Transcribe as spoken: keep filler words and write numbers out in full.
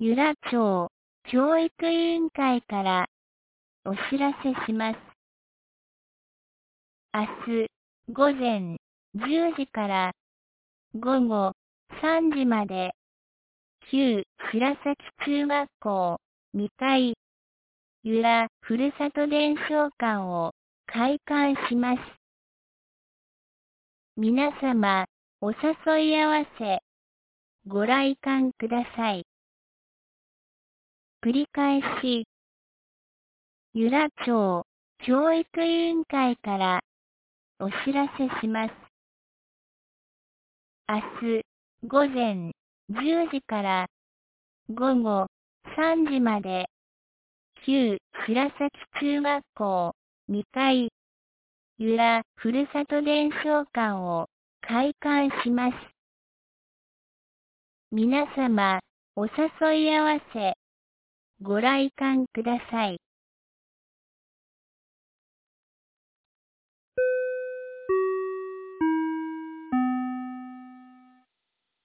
由良町教育委員会からお知らせします。明日午前じゅうじから午後さんじまで、旧白崎中学校にかい由良ふるさと伝承館を開館します。皆様、お誘い合わせ、ご来館ください。繰り返し、由良町教育委員会からお知らせします。明日午前じゅうじから午後さんじまで、旧白崎中学校にかい由良ふるさと伝承館を開館します。皆様、お誘い合わせ、ご来館ください。